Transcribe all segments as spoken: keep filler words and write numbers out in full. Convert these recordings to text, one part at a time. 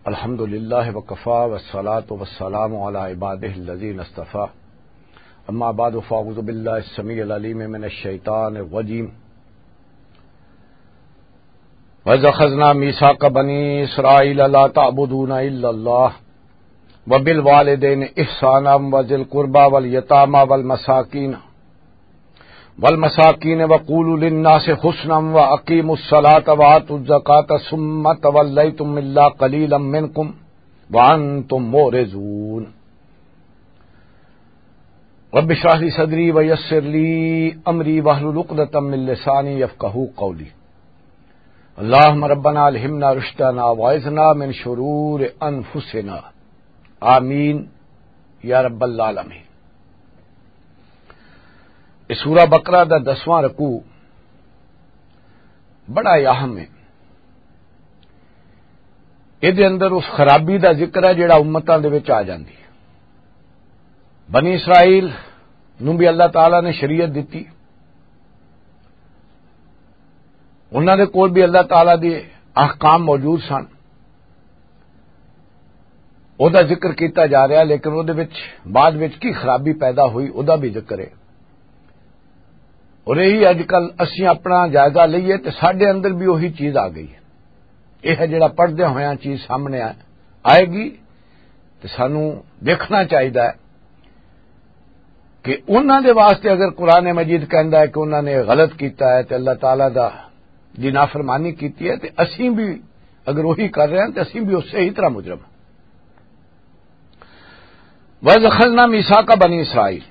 الحمد للہ وکفا والصلاۃ والسلام علی عبادہ الذین اصطفیٰ اما بعد فاعوذ باللہ السمیع العلیم من الشیطان الرجیم وَإِذْ أَخَذْنَا مِيثَاقَ بَنِي إِسْرَائِيلَ لَا تَعْبُدُونَ إِلَّا اللَّهَ وَبِالْوَالِدَيْنِ إِحْسَانًا وَذِي الْقُرْبَى وَالْيَتَامَى وَالْمَسَاكِينَ والمساکین وقولوا للناس حسنا واقیموا الصلاة وآتوا الزکاة ثم تولیتم الا قلیلا منکم وانتم معرضون رب اشرح لي صدری ویسر لی امری واحلل عقدۃ من لسانی یفقهوا قولی اللهم ربنا الہمنا رشدنا واعذنا من شرور انفسنا آمین یا رب العالمین۔ سورہ بقرہ دا دسواں رکوع بڑا اہم ہے۔ یہ اندر اس خرابی دا ذکر ہے جڑا امتاں دے وچ آ جاندی ہے۔ بنی اسرائیل نوں بھی اللہ تعالی نے شریعت دیتی، انہاں دے کول بھی اللہ تعالی دے احکام موجود سن، او دا ذکر کیتا جا رہا، لیکن او دے وچ بعد وچ کی خرابی پیدا ہوئی او دا بھی ذکر ہے۔ اور یہی اج کل اسی اپنا جائزہ لئیے تو سڈے اندر بھی وہی چیز آ گئی ہے۔ یہ ہے جڑا پڑھدے ہویا چیز سامنے آئے گی تو سانو دیکھنا چاہیے کہ انہوں دے واسطے اگر قرآن مجید کہندا ہے کہ انہوں نے غلط کیتا ہے تو اللہ تعالیٰ دا دی نافرمانی کیتی ہے تو اسی بھی اگر وہی کر رہے ہیں تو اسی بھی اس سے ہی طرح مجرم ہیں۔ وَإِذْ أَخَذْنَا مِيثَاقَ بَنِي إِسْرَائِيلَ،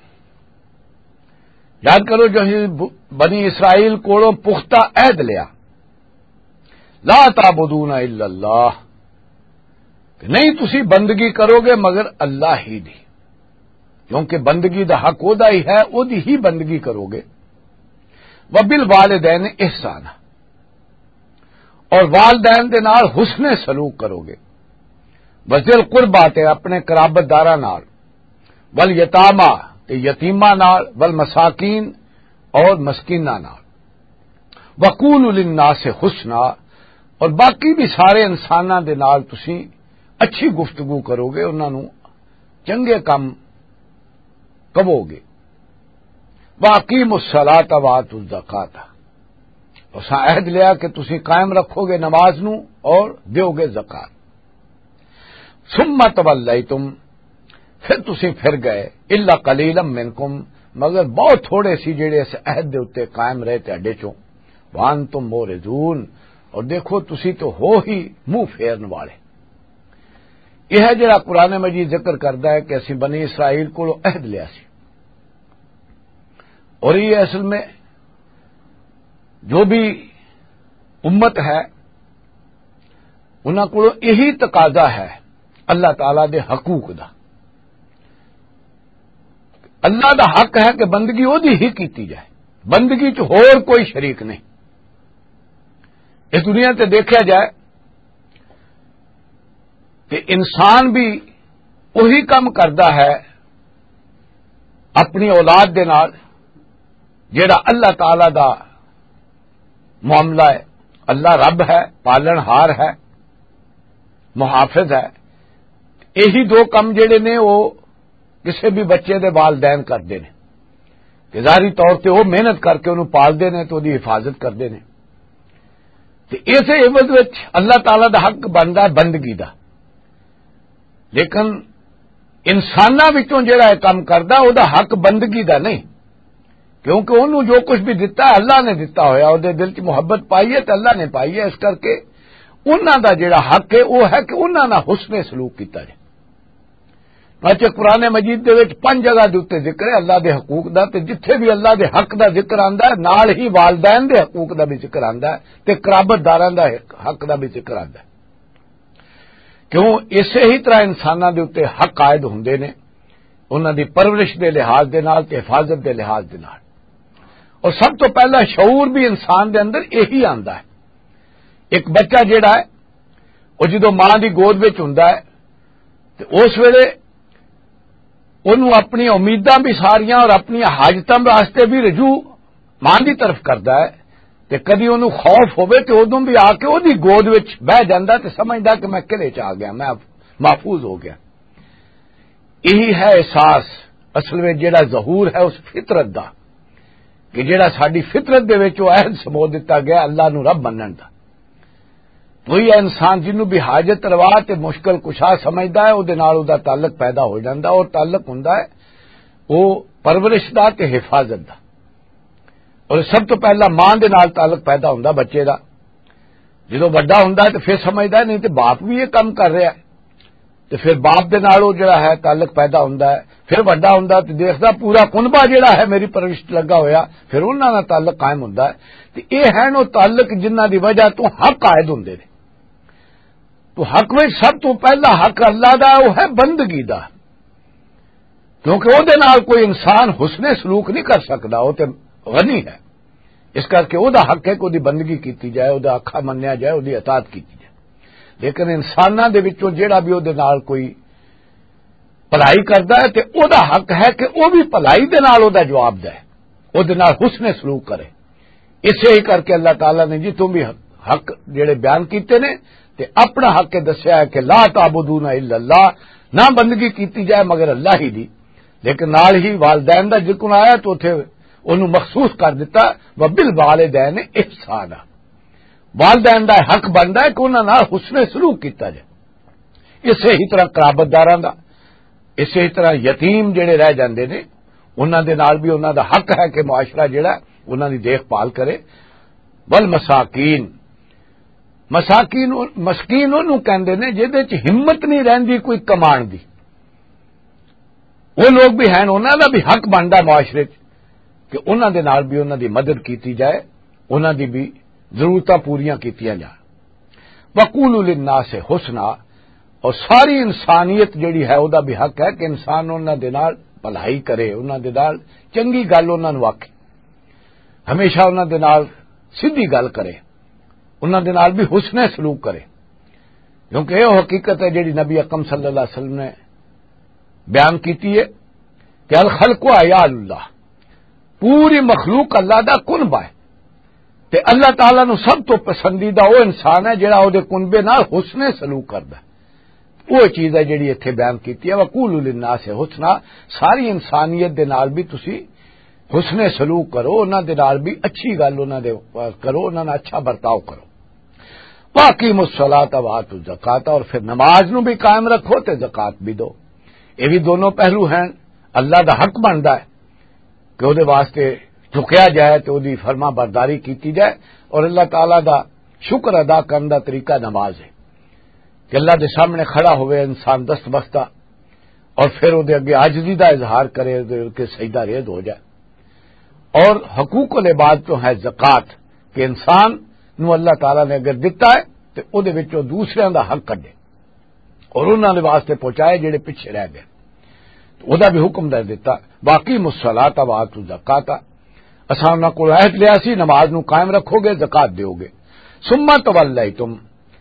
یاد کرو جو بنی اسرائیل کوڑوں پختہ عہد لیا، لا تعبدون الا اللہ، کہ نہیں تسی بندگی کرو گے مگر اللہ ہی دی، کیونکہ بندگی دا حق اودا ہی ہے، او دی ہی بندگی کرو گے۔ وبالوالدین احسانا، اور والدین دے نال حسن سلوک کرو گے۔ وذل قربا تے اپنے قرابت داراں نال، والیتاما تے یتیماں نال، والمساکین اور مسکیناں نال، وقولوا للناس حسنا، اور باقی بھی سارے انساناں دے نال تسی اچھی گفتگو کرو گے، انہاں نوں چنگے کم کہو گے۔ واقیموا الصلاۃ وآتوا الزکاۃ، اساں عہد لیا کہ تسی قائم رکھو گے نماز نوں اور دیو گے زکات۔ ثم تولیتم، پھر تسی پھر گئے، الا قلیلا منکم، مگر بہت تھوڑے سی جڑے اس عہد دے اوتے قائم رہے تہاڈے چوں، وانتم معرضون، اور دیکھو تسی تو ہو ہی منہ پھیرن والے۔ یہ ہے جڑا قرآن مجید ذکر کردا ہے کہ اسی بنی اسرائیل کو عہد لیا سی، اور یہ اصل میں جو بھی امت ہے انہاں کو یہی تقاضا ہے اللہ تعالی دے حقوق دا۔ اللہ دا حق ہے کہ بندگی او دی ہی کیتی جائے، بندگی چ ہور کوئی شریک نہیں۔ اس دنیا تے دیکھا جائے کہ انسان بھی وہی کام کردا ہے اپنی اولاد دے نال جیڑا اللہ تعالی دا معاملہ ہے۔ اللہ رب ہے، پالن ہار ہے، محافظ ہے، یہی دو کم جڑے نے وہ کسی بھی بچے دے والدین کرتے ہیں کہ ظاہری طور پہ وہ محنت کر کے انہوں پالتے ہیں تو وہی حفاظت کرتے ہیں۔ تو اسے عوض وچ اللہ تعالی دا حق بنتا ہے بندگی دا، لیکن انساناں وچوں جڑا یہ کام کردا او دا حق بندگی دا نہیں، کیونکہ انہوں جو کچھ بھی دتا ہے اللہ نے دتا ہویا، او دے دل چ محبت پائی ہے تو اللہ نے پائی ہے، اس کر کے انہاں دا جڑا حق ہے وہ ہے کہ انہاں نال حسن سلوک کیتا جائے۔ اچھا قرآن مجید دے وچ پنج جگہ دے اوتے ذکر ہے اللہ دے حقوق دا، تے جتھے بھی اللہ دے حق دا ذکر آندا ہے نال ہی والدین دے حقوق دا بھی ذکر آندا ہے تے قرابت داراں دا حق دا بھی ذکر آندا ہے۔ کیوں؟ اسی ہی طرح انساناں دے اوتے حق عائد ہوندے نے انہاں دی پرورش دے لحاظ دے نال تے حفاظت دے لحاظ دے نال، اور سب تو پہلا شعور بھی انسان دے اندر یہی آندا ہے۔ ایک بچہ جیڑا ہے وہ جدوں ماں دی گود وچ ہوندا ہے تے اس ویلے انہوں اپنی امیداں بھی ساریاں اور اپنی حاجتاں واسطے بھی رجوع ماں دی طرف کردا ہے، تے کدی انہوں خوف ہوئے تے ادوں بھی آ کے وہ گود وچ بہ جاندا تے سمجھدا کہ میں قلعے چ آ گیا، میں محفوظ ہو گیا۔ یہی ہے احساس اصل میں جیڑا ظہور ہے اس فطرت دا، کہ جیڑا ساری فطرت دے وچ وہ عہد سمو دتا گیا اللہ نو رب منن دا۔ وہی ہے انسان جنوں بھی حاجت روا تے مشکل کشا سمجھدا ہے، اودے نال اودہ تعلق پیدا ہو جاندا، اور تعلق ہوندا ہے وہ پرورش دا تے حفاظت دا۔ اور سب تو پہلا ماں دے نال تعلق پیدا ہوندا بچے دا، جدوں بڑا ہوندا ہے تے پھر سمجھدا ہے نہیں تے باپ بھی یہ کام کر رہا ہے، تے پھر باپ دے نال وہ جڑا ہے تعلق پیدا ہوندا ہے، پھر بڑا ہوندا تے دیکھدا پورا کنبہ جڑا ہے میری پرورش لگا ہویا، پھر انہاں نال تعلق قائم ہوندا ہے۔ تے اے ہیں وہ تعلق جنہاں دی وجہ تو حق عائد ہوندے نے۔ تو حق میں سب تو پہلا حق اللہ دا وہ ہے بندگی دا، کیونکہ وہ دے نال کوئی انسان حسن سلوک نہیں کر سکتا، وہ تے غنی ہے، اس کر کے وہ دا حق ہے کہ وہ دی بندگی کیتی جائے، وہ دا آکھا منیا جائے، وہ دی اطاعت کیتی جائے۔ لیکن انساناں دے وچوں جیڑا بھی وہ دے نال کوئی بھلائی کردا ہے تے وہ دا حق ہے کہ وہ بھی بھلائی دے نال وہ دا جواب دے، وہ دے نال حسن سلوک کرے۔ اسے ہی کر کے اللہ تعالیٰ نے جی تم بھی حق جڑے بیان کیتے نے تے اپنا حق دسیا ہے کہ لا تعبدون الا اللہ، نہ بندگی کیتی جائے مگر اللہ ہی دی۔ لیکن نال ہی والدین دا ذکر آیا تو اتنے انہوں مخصوص کر دیتا وبالوالدین احسانا، والدین دا حق بنتا ہے کہ انہاں نال حسن سلوک کیتا جائے۔ اسی ہی طرح قرابت داراں دا، اسی ہی طرح یتیم جڑے رہ جاندے نے انہاں دے نال بھی انہاں دا حق ہے کہ معاشرہ جڑا انہاں دی دیکھ بھال کرے۔ والمساکین، مساکین مسکین انہوں کہندے نے جہدے چ ہمت نہیں رہندی کوئی کمان دی، وہ لوگ بھی ہیں، انہاں دا بھی حق بندا معاشرے چ کہ انہاں دے نال بھی انہاں دی مدد کیتی جائے، انہاں دی بھی ضرورتاں پوریاں کیتیاں جان۔ وقولوا للناس حسنا، اور ساری انسانیت جڑی ہے وہ بھی حق ہے کہ انسان انہاں دے نال بھلائی کرے، انہاں دے نال چنگی گل انہاں نوں آکھے، ہمیشہ انہاں دے نال سیدھی گل کرے، انہاں دے نال بھی حسن سلوک کرے، کیونکہ یہ حقیقت ہے جڑی نبی اکرم صلی اللہ علیہ وسلم نے بیان کیتی ہے کہ الخلق عیال اللہ، پوری مخلوق اللہ دا کنبہ ہے، تے اللہ تعالیٰ نو سب تو پسندیدہ وہ انسان ہے جڑا وہ کنبے نال حسن سلوک کردا ہے۔ وہ چیز ہے جڑی اتنے بیان کیتی ہے وقولوا للناس حسنا، ساری انسانیت دے نال بھی تسی حسن سلوک کرو، انہاں دے نال بھی اچھی گل انہاں دے کرو، انہاں نال اچھا برتاؤ کرو۔ واقیموا الصلاۃ وآتوا الزکاۃ، اور پھر نماز نو بھی قائم رکھو تے زکات بھی دو۔ یہ بھی دونوں پہلو ہیں، اللہ دا حق بندا ہے کہ وہ واسطے جھکیا جائے تو وہ فرما برداری کیتی جائے، اور اللہ تعالیٰ دا شکر ادا کرنے دا طریقہ نماز ہے کہ اللہ دے سامنے کھڑا ہوئے انسان دست بستہ، اور پھر وہ اگے عاجزی دا اظہار کرے کہ سجدہ ریز ہو جائے۔ اور حقوق العباد تو ہے زکات، کہ انسان نو اللہ تعالیٰ نے اگر دتا ہے تو وہ وچوں دوسرے دا حق کڈے اور انہاں دے واسطے پہنچائے جڑے پیچھے رہ گئے، تو وہ بھی حکم دے دیتا واقیموا الصلاۃ وآتوا الزکاۃ، اساں انہاں کول عہد لیا سی نماز نو قائم رکھو گے زکات دیو گے۔ ثم تولیتم،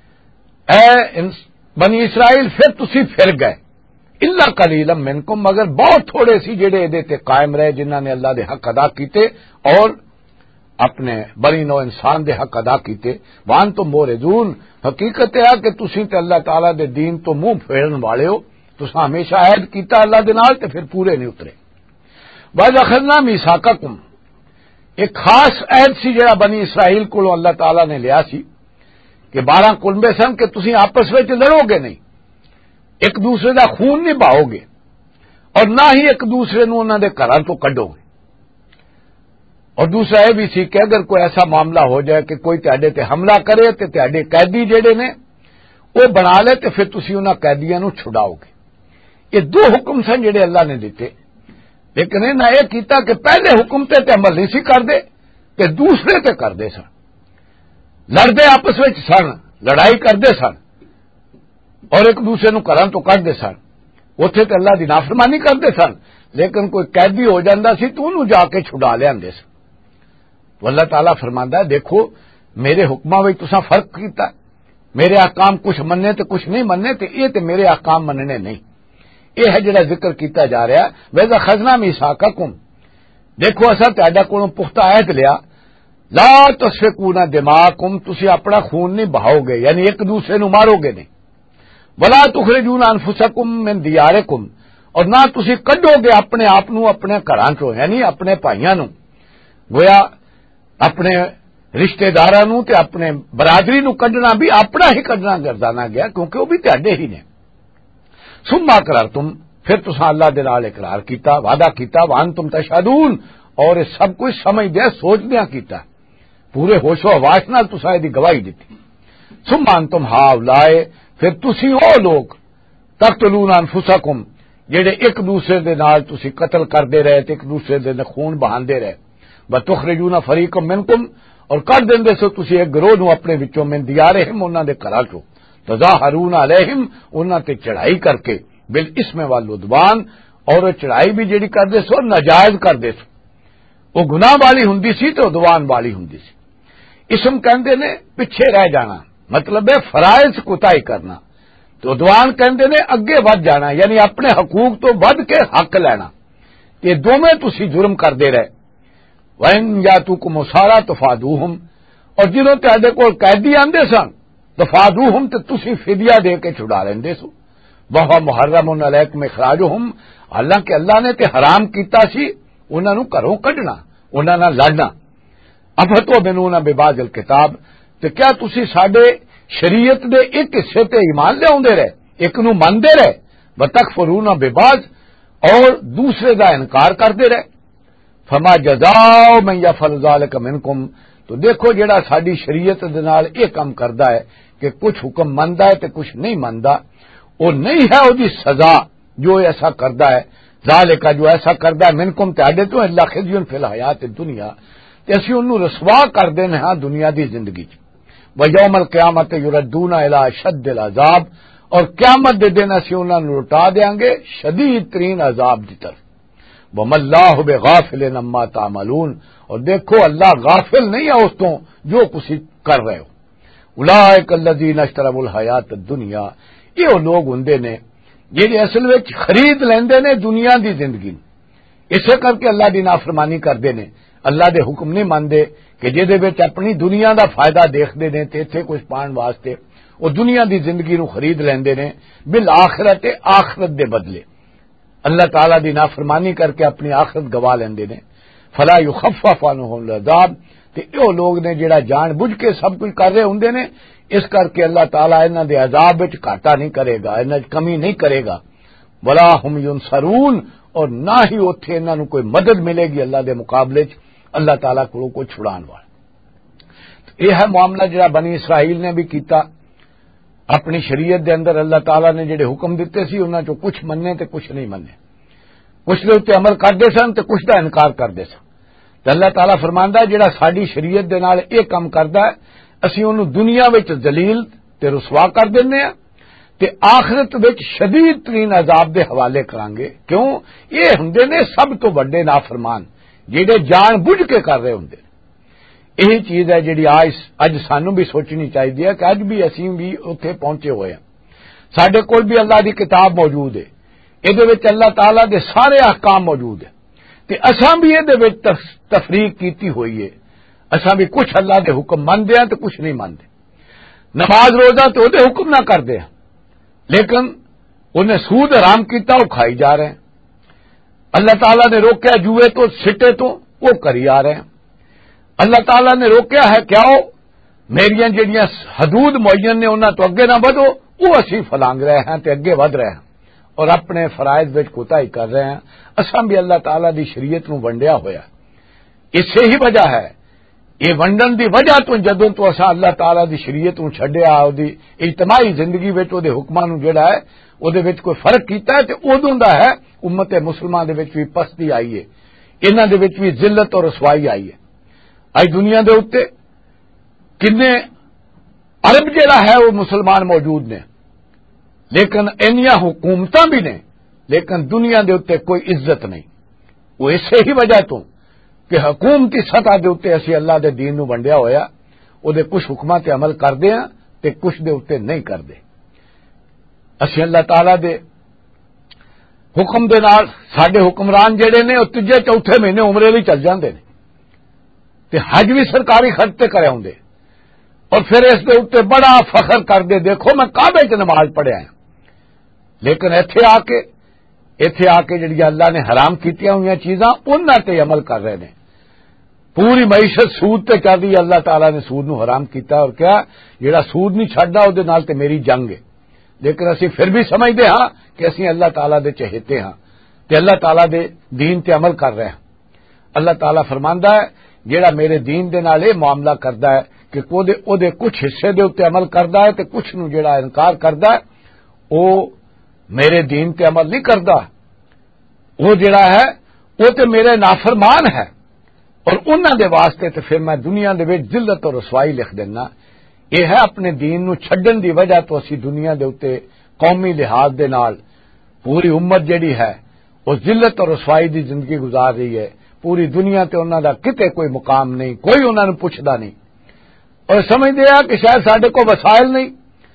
اے بنی اسرائیل پھر تسی پھر گئے، الا قلیلا منکم، مگر بہت تھوڑے سی جڑے دے تے قائم رہے جنہاں نے اللہ دے حق ادا کیتے اور اپنے بنی نو انسان دے حق ادا کیتے۔ وان تم موردون، حقیقت ہے کہ تسی تے اللہ تعالیٰ دے دین تو منہ پھیرن والے ہو، تساں ہمیشہ عہد کیتا اللہ دے نال تے پھر پورے نہیں اترے۔ وَإِذْ أَخَذْنَا مِيثَاقَكُمْ، ایک خاص عہد سی جڑا بنی اسرائیل کو اللہ تعالیٰ نے لیا سی کہ بارہ کنبے سن کہ تسی آپس میں لڑو گے نہیں، ایک دوسرے دا خون نہیں بہاؤ گے، اور نہ ہی ایک دوسرے نو انہاں دے گھراں تو کڈو گے۔ اور دوسرا یہ بھی سی کہ اگر کوئی ایسا معاملہ ہو جائے کہ کوئی تہاڈے تے حملہ کرے تے تہاڈے قیدی جڑے نے وہ بنا لے تے پھر تسی انہاں قیدیاں نو چھڑاؤ گے۔ یہ دو حکم سن جڑے اللہ نے دیتے، لیکن انہاں یہ کیتا کہ پہلے حکم تے تے عمل نہیں سی کردے تے دوسرے تے کردے سن، لڑدے آپس وچ سن، لڑائی کردے سن اور ایک دوسرے نو گھراں تو کڈدے سن، اوتھے تے اللہ دی نافرمانی کردے سن، لیکن کوئی قیدی ہو جاندا سی تو انہوں جا کے چھڑا لیاندے سن۔ تو اللہ تعالیٰ فرماندا ہے دیکھو میرے حکماں وچ تساں فرق کیتا، میرے احکام کچھ مننے تے کچھ نہیں مننے، تے یہ تے میرے احکام مننے نہیں۔ یہ ہے جڑا ذکر کیتا جا رہا ہے وَإِذْ أَخَذْنَا مِيثَاقَكُمْ، دیکھو اساں تہاڈے کولوں پختہ عہد لیا لا تسفکون دماءکم، تسی اپنا خون نہیں بہاؤ گے، یعنی ایک دوسرے نو مارو گے نہیں، ولا تخرجون انفسکم من دیارکم، اور نہ تسی کڈو گے اپنے آپ نو اپنے گھراں چوں، یعنی اپنے بھائیاں نو، گویا اپنے رشتے داراں نو تے اپنے برادری نو کڈنا بھی اپنا ہی کڈنا گردانا گیا، کیونکہ وہ بھی تہاڈے ہی نے۔ ثم اقررتم، پھر تساں اللہ دے نال اقرار کیتا، وعدہ کیتا، وانتم تشہدون، اور یہ سب کچھ سمجھدے سوچدیاں کیتا، پورے ہوش و حواس نال تساں دی گواہی دتی۔ ثم انتم ہؤلاء، پھر تسی او لوگ تقتلون انفسکم، جڑے ایک دوسرے دے نال تسی قتل کردے رہے تے ایک دوسرے دے خون بہاندے رہے، وتخرجون فریقا منکم، اور کر دیندے سو تسی ایک گروہ نو اپنے وچوں من دیارہم، انہاں دے گھراں چوں، تظاہرون علیہم، انہاں تے چڑھائی کر کے، بالاسم والعدوان، اور چڑھائی بھی جڑی کردے سو ناجائز کردے سو، وہ گناہ والی ہوندی سی تے عدوان والی ہوندی سی۔ اسم کہندے نے پیچھے رہ جانا، مطلب ہے فرائض کوتاہی کرنا، تو عدوان کہندے نے اگے ود جانا، یعنی اپنے حقوق تو ود کے حق لینا، یہ دوویں تسی جرم کردے رہے۔ وَإِن يَأْتُوكُمْ أُسَارَىٰ تُفَادُوهُمْ، اور جنہوں تہاڈے کول قیدی آندے سن تفادوہم، تے تسی فدیہ دے کے چھڑا لیندے سو، وَهُوَ مُحَرَّمٌ عَلَيْكُمْ إِخْرَاجُهُمْ، حالانکہ اللہ نے تے حرام کیتا سی انہاں نو گھروں کڈنا، انہاں نال لڑنا۔ افتؤمنون ببعض الکتاب، تے کیا تسی ساڈے شریعت دے ایک حصے تے ایمان لے آوندے رہے، ایک نو مندے رہے، وتکفرون ببعض، اور دوسرے دا انکار کردے رہے۔ فما جزاء من یفعل ذلک منکم، تو دیکھو جڑا ساڈی شریعت دے نال یہ کام کردا ہے کہ کچھ حکم مندا ہے تے کچھ نہیں مندا، وہ نہیں ہے او دی سزا جو ایسا کردا ہے، ذالک جو ایسا کردا ہے منکم تہاڈے تو، الا خزی فی الحیات الدنیا، تے اسی اونوں رسوا کر دینے ہاں دنیا دی زندگی چ، ویوم القیامت یردون الی اشد العذاب، اور قیامت دے دن اسی انہاں نوں لٹا دیاں گے شدید ترین عذاب دی طرف۔ وَمَا اللَّهُ بِغَافِلٍ عَمَّا تَعْمَلُونَ، اور دیکھو اللہ غافل نہیں ہے اس تو جو کچھ کر رہے ہو۔ اولئک الذین اشتروا الحیات الدنیا، یہ لوگ ہوندے نے جڑے اصل وچ خرید لیندے نے دنیا دی زندگی، اسے کر کے اللہ دی نافرمانی کردے نے، اللہ دے حکم نہیں مانتے کہ جہدے وچ اپنی دنیا دا فائدہ دیکھدے نے تے ایتھے کچھ پان واسطے وہ دنیا دی زندگی نو خرید لیندے نے بالآخرت، آخرت دے بدلے اللہ تعالی دی نافرمانی کر کے اپنی آخرت گوا لیندے نے۔ فلا یخفف عنہم العذاب، تے او لوگ نے جڑا جان بوجھ کے سب کچھ کر رہے ہوندے نے، اس کر کے اللہ تعالی انہاں دے عذاب وچ گھاٹا نہیں کرے گا، انہاں کمی نہیں کرے گا۔ ولا ہم ینصرون، اور نہ ہی اوتھے انہاں نوں کوئی مدد ملے گی اللہ دے مقابلے چ اللہ تعالی کو کوئی چھڑان والا۔ یہ ہے معاملہ جڑا بنی اسرائیل نے بھی کیتا، اپنی شریعت دے اندر اللہ تعالی نے جڑے حکم دیتے سی انہاں چوں کچھ مننے تے کچھ نہیں مننے، کچھ دے تے عمل کردے سن تے کچھ دا انکار کردے سن۔ تے اللہ تعالی فرماندا ہے جڑا ساڈی شریعت دے نال یہ کام کردا ہے اسی اونوں دنیا وچ ذلیل تے رسوا کر دینے ہاں تے آخرت وچ شدید ترین عذاب دے حوالے کران گے۔ کیوں؟ یہ ہوندے نے سب تو بڑے نافرمان جڑے جان بوجھ کے کر رہے ہوندے۔ یہی چیز ہے جڑی آج اج سانوں بھی سوچنی چاہیے کہ اج بھی اسی بھی اوتھے پہنچے ہوئے ہیں، ساڈے کول بھی اللہ دی کتاب موجود ہے، یہ وچ اللہ تعالی دے سارے احکام موجود ہے، تے اساں بھی یہ وچ تفریق کیتی ہوئی ہے، اساں بھی کچھ اللہ دے حکم مندے ہیں تے کچھ نہیں مندے، نماز روزہ تے او دے حکم نہ کردے ہیں، لیکن انہیں سود حرام کیتا وہ کھائی جا رہے ہیں، اللہ تعالیٰ نے روکیا جوئے تو سٹے تو وہ کری آ رہے ہیں، اللہ تعالیٰ نے روکیا ہے کیا ہو میریاں جڑیاں حدود معین نے انہاں تو اگے نہ بدو، وہ اسی فلانگ رہے ہیں تے اگے ود رہے ہیں اور اپنے فرائض وچ کوتاہی کر رہے ہیں۔ اساں بھی اللہ تعالیٰ دی شریعت نو ونڈیا ہویا، اس سے ہی وجہ ہے یہ ونڈن دی وجہ تو جدوں تو اساں اللہ تعالیٰ دی شریعت نو چھڈیا، او دی اجتماعی زندگی وچ او دے حکماں نو جڑا ہے او دے وچ کوئی فرق کیتا ہے تے اودوں دا ہے امت مسلمان دے وچ بھی پستی آئی ہے، انہاں دے وچ بھی ذلت اور رسوائی آئی ہے۔ اج دنیا دے اوتے کنے عرب جڑا ہے وہ مسلمان موجود نے، لیکن اینیاں حکومتاں بھی نے، لیکن دنیا دے اوتے کوئی عزت نہیں۔ وہ اسی ہی وجہ تو کہ حکومتی سطح دے اوتے اسی اللہ دے دین نو ونڈیا ہویا، او دے کچھ حکماں تے عمل کردے ہاں تے کچھ دے اوتے نہیں کردے۔ اسی اللہ تعالی دے حکم دے نال ساڈے حکمران جڑے نے او تیجے چوتھے مہینے عمرے لئی چل جاندے نے، تے حج بھی سرکاری خرچ تے کرے ہوندے اور پھر اس دے اوتے بڑا فخر کر دے دیکھو میں کعبے چ نماز پڑھیا ہوں، لیکن ایتھے آ کے ایتھے آ کے جڑی اللہ نے حرام کیتیاں ہوئی چیزاں انہاں تے عمل کر رہے ہیں. پوری معیشت سود تے چل رہی ہے. اللہ تعالیٰ نے سود نو حرام کیتا اور کیا جڑا سود نہیں چھڈدا او دے نال تے میری جنگ ہے. لیکن اسی پھر بھی سمجھدے ہاں کہ اسی اللہ تعالیٰ دے چہیتے ہاں تے اللہ تعالیٰ دے دین تے عمل کر رہے ہیں. اللہ تعالیٰ فرماندا ہے جڑا میرے دین دے نال اے معاملہ کردا ہے کہ کو دے او دے کچھ حصے دے اوتے عمل کردا ہے تے کچھ نو جڑا انکار کردا ہے او میرے دین تے عمل نہیں کردا، وہ جڑا ہے وہ تے میرے نافرمان ہے. اور انہاں دے واسطے تے پھر میں دنیا دے وچ ذلت اور رسوائی لکھ دینا. یہ ہے اپنے دین نو چھڈن دی وجہ تو اسی دنیا دے اوتے قومی لحاظ دے نال پوری امت جڑی ہے وہ ذلت اور رسوائی دی زندگی گزار رہی ہے. پوری دنیا تے انہاں دا کتے کوئی مقام نہیں، کوئی انہاں نوں پوچھدا نہیں اور سمجھدے آ کہ شاید ساڈے کو وسائل نہیں،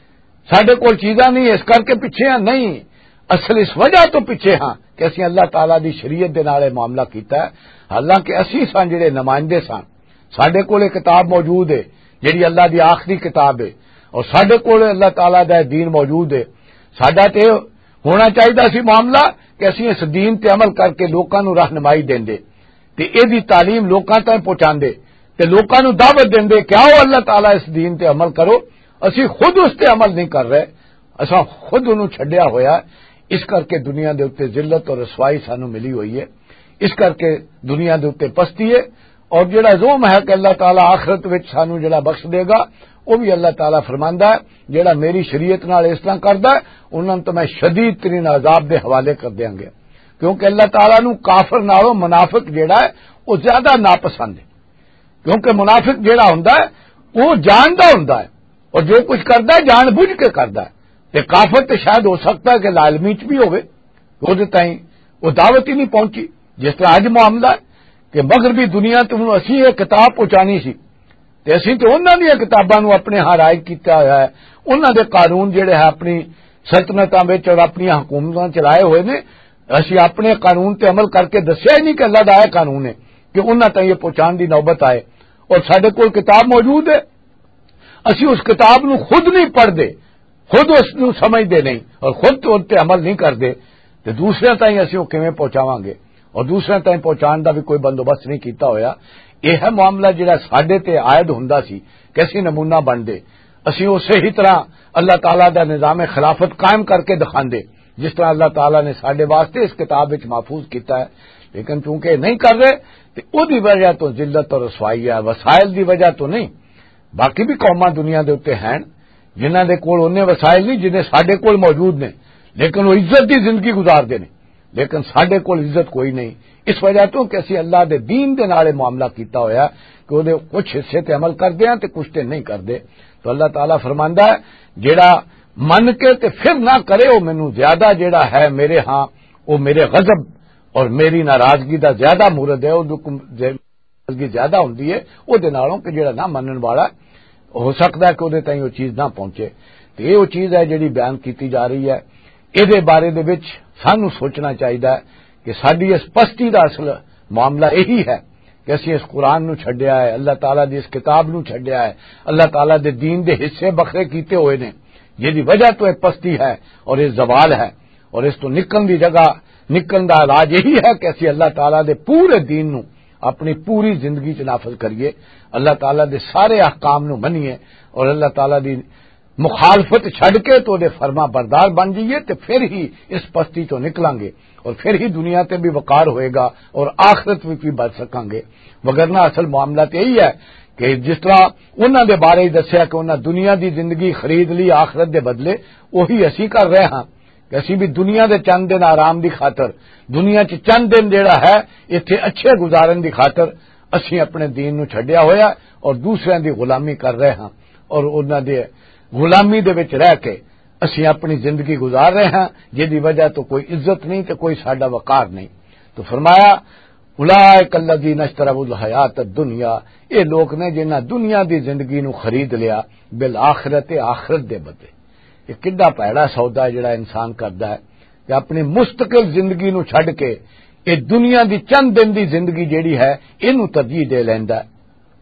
ساڈے کول چیزاں نہیں، اس کر کے پیچھے ہاں. نہیں، اصل اس وجہ تو پیچھے ہاں کہ اسی اللہ تعالیٰ دی شریعت دے نال معاملہ کیتا ہے. حالانکہ اسی سن جڑے نمائندے سن، ساڈے کول کتاب موجود ہے جڑی اللہ دی آخری کتاب ہے اور ساڈے کول اللہ تعالیٰ دا دین موجود ہے. ساڈا تے ہونا چاہیے سی معاملہ کہ اسی اس دین تے عمل کر کے لوکاں نوں رہنمائی دیندے تے اے دی تعلیم لوکاں تک پہنچاندے تے لوکاں نوں دعوت دیندے کہ آؤ اللہ تعالیٰ اس دین تے عمل کرو. اسی خود اس تے عمل نہیں کر رہے، اساں خود انہوں چھڈیا ہویا. اس کر کے دنیا دے اوتے ذلت اور رسوائی سانو ملی ہوئی ہے. اس کر کے دنیا دے اوتے پستی ہے اور جڑا زوم ہے کہ اللہ تعالیٰ آخرت وچ سانو جڑا بخش دے گا وہ بھی اللہ تعالیٰ فرماندا ہے جڑا میری شریعت نال اس طرح کردا ہے انہاں تو میں شدید ترین عذاب دے حوالے کر دیاں گے. کیونکہ اللہ تعالیٰ نو کافر نالوں منافق جڑا ہے وہ زیادہ ناپسند ہے. کیونکہ منافق جڑا ہوندا ہے وہ جاندا ہوندا ہے اور جو کچھ کردا ہے جان بوجھ کے کردا ہے. تے کافر تے شاید ہو سکتا ہے کہ لالمی چ بھی ہوے وہ تائیں وہ دعوت ہی نہیں پہنچی. جس طرح اج معاملہ ہے کہ مغربی دنیا تے ہن اسی یہ کتاب پہنچانی سی تے اسی تے انہاں دی کتاباں نو اپنے ہاں رائج کیتا ہوا ہے. انہاں دے قانون جڑے ہے اپنی سلطنتاں وچ اور اپنی حکومتاں چلائے ہوئے نے، اسی اپنے قانون تے عمل کر کے دسیا ہی نہیں کہ اللہ دا یہ قانون ہے کہ انہاں تائیں یہ پہنچان دی نوبت آئے. اور ساڈے کول کتاب موجود ہے، اسی اس کتاب نو خود نہیں پڑھ دے، خود اس نو سمجھ دے نہیں اور خود تو تے عمل نہیں کر دے تے دوسرے تائیں اسی او کیویں پہنچاواں گے اور دوسرے تائیں پہنچان دا بھی کوئی بندوبست نہیں کیتا ہویا. یہ ہے معاملہ جڑا ساڈے تے عائد ہوندا سی کہ اسی نمونہ بن دے، اسی اسی ہی طرح اللہ تعالیٰ دا نظام خلافت قائم کر کے دکھاندے جس طرح اللہ تعالیٰ نے ساڈے واسطے اس کتاب وچ محفوظ کیتا ہے. لیکن چونکہ نہیں کر رہے تے او دی وجہ تو ذلت اور رسوائی ہے، وسائل دی وجہ تو نہیں. باقی بھی قوماں دنیا دے اوتے ہیں جنہاں دے کول اونے وسائل نہیں جنہیں ساڈے کول موجود نے، لیکن وہ عزت دی زندگی گزاردے نے. لیکن ساڈے کول عزت کوئی نہیں، اس وجہ تو کہ اسی اللہ دے دین دے نال معاملہ کیتا ہویا کہ وہ کچھ حصے تے عمل کردے ہیں تے کچھ تے نہیں کردے. تو اللہ تعالیٰ فرماندا ہے جیڑا من کے تے پھر نہ کرے وہ مینوں زیادہ جیڑا ہے میرے ہاں وہ میرے غضب اور میری ناراضگی دا زیادہ مورد ہے، وہ ناراضگی زیادہ ہوندی ہے وہ دے نالوں کہ جیڑا نہ منن والا ہو سکتا ہے کہ وہ تائیں وہ چیز نہ پہنچے. تو یہ وہ چیز ہے جیڑی بیان کیتی جا رہی ہے. یہ بارے دے وچ سانو سوچنا چاہیے کہ ساری اس پستی دا اصل معاملہ یہی ہے کہ اسی اس قرآن نو چھڈیا ہے، اللہ تعالیٰ دی اس کتاب نو چھڈیا ہے، اللہ تعالیٰ دے دین دے حصے بکھرے کیتے ہوئے نے. جہی وجہ تو یہ پستی ہے اور یہ زوال ہے اور اس تو نکلن دی جگہ نکلن دا علاج یہی ہے کہ اسی اللہ تعالیٰ دے پورے دین نو اپنی پوری زندگی چ نافذ کریے، اللہ تعالیٰ دے سارے احکام نو منیے اور اللہ تعالیٰ دی مخالفت چھڈ کے تو دے فرما بردار بن جائیے تو پھر ہی اس پستی تو نکلاں گے اور پھر ہی دنیا تے بھی وقار ہوئے گا اور آخرت میں بھی بچ سکاں گے. وگرنہ اصل معاملہ تو یہی ہے کہ جس طرح انہوں دے بارے دسیا کہ انہوں دنیا دی زندگی خرید لی آخرت دے بدلے، وہی اسی کر رہے ہاں کہ اسی بھی دنیا دے چند دن آرام دی خاطر، دنیا چ چند دن جیڑا ہے اتنے اچھے گزارن دی خاطر اسی اپنے دین نو چھڈیا ہویا اور دوسرے دی غلامی کر رہے ہاں اور انہوں دے غلامی دے وچ رہ کے اسی اپنی زندگی گزار رہے ہیں جس دی وجہ تو کوئی عزت نہیں تو کوئی ساڈا وقار نہیں. تو فرمایا اولئک الذین اشتروا الحیات الدنیا، یہ لوگ نے جنہاں دنیا دی زندگی نو خرید لیا بالآخرت آخرت دے بدلے. یہ کڈا پیڑا سودا جڑا انسان کردا ہے کہ اپنی مستقل زندگی نو چھڈ کے یہ دنیا دی چند دن دی زندگی جیڑی ہے اینو ترجیح دے لیندا ہے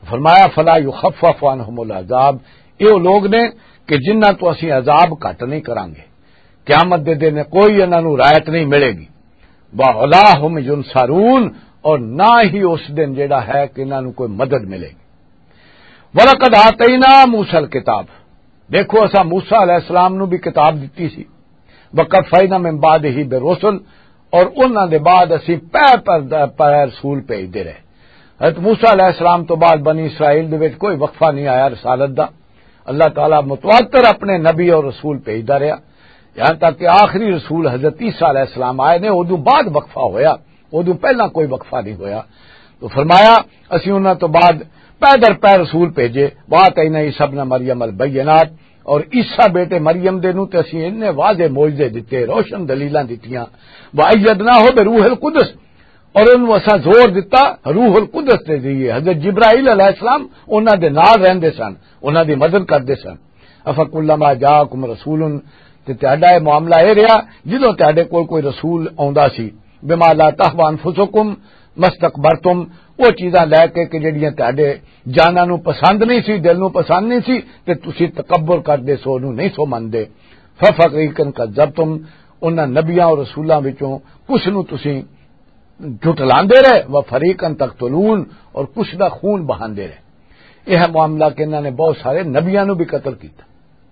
فرمایا فلا یخفف عنہم العذاب، یہ لوگ نے کہ جنہاں تو اسی عذاب گھٹ نہیں کریں گے، قیامت دے دن کوئی انہاں نوں رعایت نہیں ملے گی، وَعَلَاهُمْ يُنصَرُونَ، اور نہ ہی اس دن جڑا ہے کہ انہاں نوں کوئی مدد ملے گی۔ وَلَقَدْ آتَيْنَا مُوسَى الْكِتَابَ، دیکھو اسا موسیٰ علیہ السلام نوں بھی کتاب دتی سی، وَقَفَّيْنَا مِن بَعْدِهِ بِالرُّسُلِ، اور انہاں دے بعد اسی پے پر پے رسول بھیجدے رہے۔ حضرت موسیٰ علیہ السلام تو بعد بنی اسرائیل دے وچ کوئی وقفہ نہیں آیا رسالت دا، اللہ تعالیٰ متواتر اپنے نبی اور رسول بھیجدا رہا، یہاں تک کہ آخری رسول حضرت عیسیٰ علیہ السلام آئے نے، ادوں بعد وقفہ ہویا، ادوں پہلا کوئی وقفہ نہیں ہویا۔ تو فرمایا اسی انہاں تو بعد پے در پے رسول بھیجے، وَآتَيْنَا عِیسیٰ ابْنَ مَرْیَمَ الْبَیِّنَاتِ، اور عیسیٰ بیٹے مریم دے نوں تے اسی اتنے واضح معجزے دتے، روشن دلیلاں دتیاں، وَأَیَّدْنَاهُ بِرُوحِ الْقُدُسِ، اور انہوں اسا زور دتا روح القدس دے ذریعے، حضرت جبرائیل علیہ السلام انہاں دے نال رہندے سن، انہاں دی مدد کردے سن۔ افکلما جاءکم رسول، تے تہاڈا یہ معاملہ اے رہیا جدوں تہاڈے کول کوئی رسول آوندا سی، بما لا تهوى انفسکم مستكبرتم، وہ چیزاں لے کے کہ جڑیاں تہاڈے جاناں نوں پسند نہیں سی، دل نوں پسند نہیں سی، تے تسی تکبر کردے سو نوں نہیں سو مندے، ففریقا کذبتم، انہاں نبیاں اور رسولاں وچوں کچھ نوں تسی جھٹلاندے رہے، و فریقاً تقتلون، اور کچھ دا خون بہاندے رہے۔ یہ ہے معاملہ کہ انہوں نے بہت سارے نبیاں نو بھی قتل کیتا۔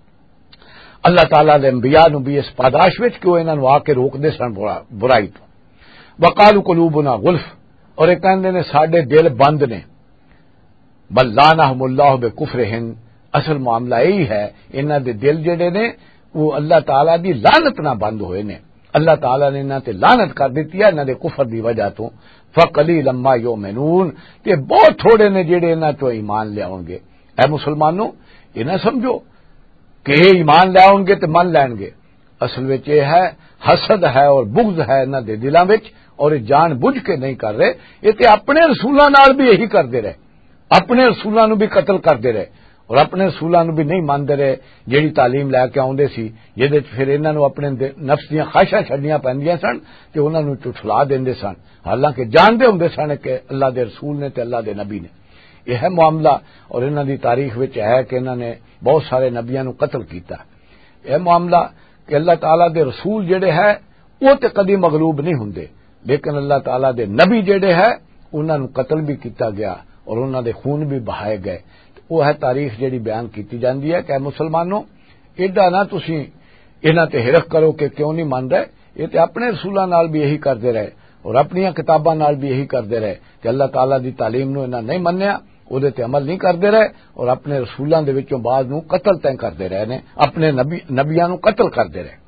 اللہ تعالیٰ نے انبیاء نو بھی اس پاداش وچ کہ وہ انہاں نو آ کے روک دے سن برائی تو۔ وقالوا قلوبنا غلف، اور یہ کہندے نے ساڈے دل بند نے، بل لعنہم اللہ بکفرہم، اصل معاملہ یہی ہے انہاں دے دل جڑے نے وہ اللہ تعالیٰ دی لعنت نہ بند ہوئے نے، اللہ تعالیٰ نے انہاں تے لعنت کر دیتی ہے انہاں دے کفر دی وجہ تو، فقلیلا ما یؤمنون، تے بہت تھوڑے نے جڑے انہاں تو ایمان لے آؤں گے۔ اے مسلمانوں یہ نہ سمجھو کہ یہ ایمان لے آؤں گے تے من لین گے، اصل وچ یہ ہے حسد ہے اور بغض ہے انہاں دے دلاں وچ، اور یہ جان بوجھ کے نہیں کر رہے، یہ تے اپنے رسولاں نال بھی یہی کردے رہے، اپنے رسولاں نو بھی قتل کردے رہے، اور اپنے رسولاں نو بھی نہیں مانتے رہے جیڑی تعلیم لے کے آوندے سی، جہدے پھر انہاں نو اپنے نفس دیاں خواہشاں چھڈنیاں پیندیاں سن تے انہاں نو چٹھلا دیندے سن، حالانکہ جاندے ہوندے سن کہ اللہ دے رسول نے تے اللہ دے نبی نے۔ یہ ہے معاملہ، اور انہاں دی تاریخ وچ ہے کہ انہاں نے بہت سارے نبیاں نو قتل کیتا۔ یہ معاملہ کہ اللہ تعالیٰ دے رسول جڑے ہے وہ تے کدی مغلوب نہیں ہوندے، لیکن اللہ تعالیٰ دے نبی جڑے ہے انہاں نو قتل بھی کیتا گیا اور انہاں دے خون بھی بہائے گئے۔ وہ ہے تاریخ جڑی بیان کیتی جاندی ہے کہ مسلمانوں ایڈا نہ تسی انہاں تے ہرخ کرو کہ کیوں نہیں مان رہے، یہ تے اپنے رسولاں نال بھی یہی کردے رہے اور اپنی کتاباں نال بھی یہی کردے رہے کہ اللہ تعالیٰ دی تعلیم نو انہاں نہیں منیا، او دے تے عمل نہیں کردے رہے، اور اپنے رسولاں دے وچوں بعض نو قتل تیں کردے رہے نے، اپنے نبی نبیاں نو قتل کردے رہے۔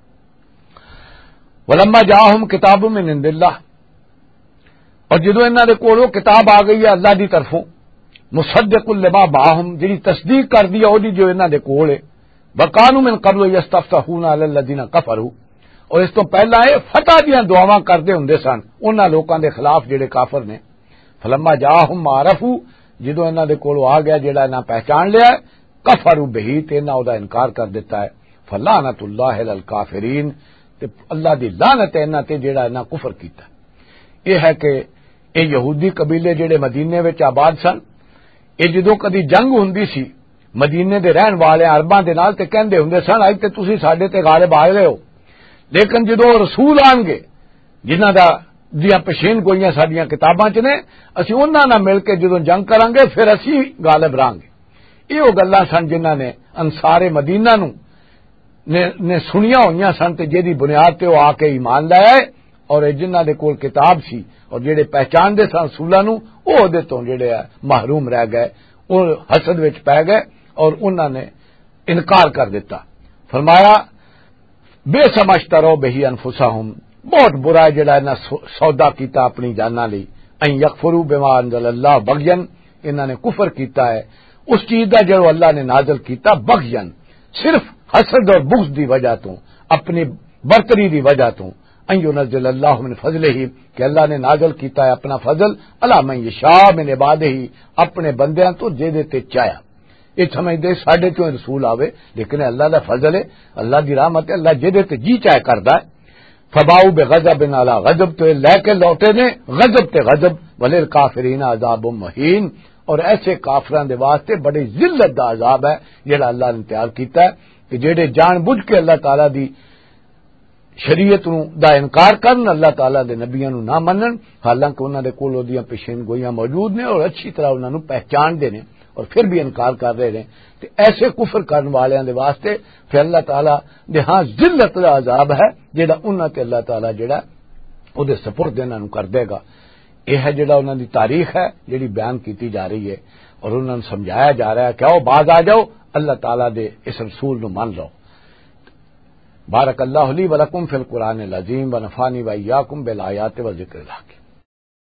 ولما جاءہم کتاب من عند اللہ، اور جدوں انہاں دے کول وہ کتاب آ گئی ہے اللہ دی طرفوں، مصدق لما معہم، جڑی تصدیق کر دی او دی جو انہاں دے کول ہے، وکانوا من قبل یستفتحون علی الذین کفروا، اور اس تو پہلا یہ فتح دیاں دعاواں کردے ہوندے سن انہاں لوکاں دے خلاف جڑے کافر نے۔ فلما جاءہم ما عرفوا، جدوں انہاں دے کول آ گیا جڑا انہاں پہچان لیا ہے، کفروا بہ، تے انہاں او دا انکار کر دیتا ہے۔ فلعنت اللہ علی الکافرین، تے اللہ دی لعنت ہے انہاں تے جڑا انہاں کفر کیتا۔ یہ ہے کہ یہ یہودی قبیلے جڑے مدینے وچ آباد سن، یہ جدوں کدی جنگ ہوندی سی مدینے دے رہن والے عرباں دے نال تے کہندے ہوندے سن اج تے تسی ساڈے تے غالب آ گئے ہو، لیکن جدوں رسول آن گے جنہاں دا دیاں پشین گوئیاں ساڈیاں کتاباں چ نے، اسی انہاں نال مل کے جدوں جنگ کران گے پھر اسی غالب رہاں گے۔ یہ وہ گلاں سن جنہاں نے انصار مدینہ نو نے, نے سنیاں ہوئیاں سن تے جہدی بنیاد تے وہ آ کے ایمان لائے، اور جنہاں دے کول کتاب سی اور جڑے پہچان دے سن رسولاں نو وہ دے تو جڑے محروم رہ گئے، وہ حسد وچ پے گئے اور انہاں نے انکار کر دیتا۔ فرمایا بے سمجھترو بہی انفسہم، بہت برا ہے جڑا انہاں سودا کیتا اپنی جاناں لئی، ان یکفروا بما انزل اللہ بغین، انہاں نے کفر کیتا ہے اس چیز دا جو اللہ نے نازل کیتا بغین، صرف حسد اور بغض دی وجہ تو، اپنی برتری دی وجہ تو، ان ينزل اللہ من فضلہ، کہ اللہ نے نازل کیتا ہے اپنا فضل علی من یشاء من عبادہ، اپنے بندیاں تو جے تے چاہیا۔ یہ سمجھدے ساڈے تو رسول آوے، لیکن اللہ دا فضل ہے، اللہ دی رحمت ہے، اللہ جے تے جی چاہے کردا ہے۔ فباؤ بغضب علی غضب، تو لے کے لوٹے نے غضب تے غضب، وللکافرین عذاب مہین، اور ایسے کافراں دے واسطے بڑی ذلت دا عذاب ہے جڑا اللہ نے تیار کیتا ہے کہ جڑے جان بوجھ کے اللہ تعالی دی شریعت نو دا انکار کرن، اللہ تعالی دے نبیاں نو نہ منن، حالانکہ انہاں دے کول اودیاں پیشین گوئیاں موجود نے اور اچھی طرح انہاں نو پہچان دے نے، اور پھر بھی انکار کر رہے ہیں، تے ایسے کفر کرن والیاں دے واسطے پھر اللہ تعالی دے ہاں ذلت دا عذاب ہے جڑا انہاں تے اللہ تعالی جڑا او دے سپرد انہاں نو کر دے گا۔ یہ ہے جڑا انہاں دی تاریخ ہے جڑی بیان کیتی جا رہی ہے، اور انہاں نوں سمجھایا جا رہا ہے کہ آؤ باز آ جاؤ، اللہ تعالی دے اس رسول نو مان لو۔ بارک اللہ لی ولکم فی القرآن العظیم ونفعنی وإیاکم بالآیات والذکر الحکیم۔